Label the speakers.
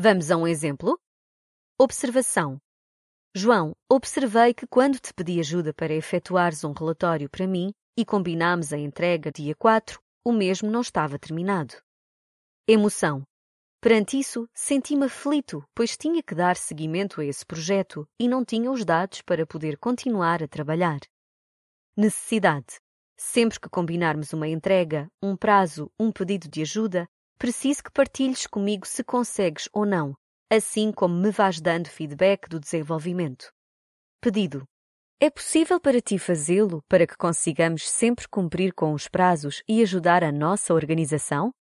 Speaker 1: Vamos a um exemplo? Observação. João, observei que quando te pedi ajuda para efetuares um relatório para mim e combinámos a entrega dia 4, o mesmo não estava terminado. Emoção. Perante isso, senti-me aflito, pois tinha que dar seguimento a esse projeto e não tinha os dados para poder continuar a trabalhar. Necessidade. Sempre que combinarmos uma entrega, um prazo, um pedido de ajuda, preciso que partilhes comigo se consegues ou não, assim como me vais dando feedback do desenvolvimento. Pedido. É possível para ti fazê-lo para que consigamos sempre cumprir com os prazos e ajudar a nossa organização?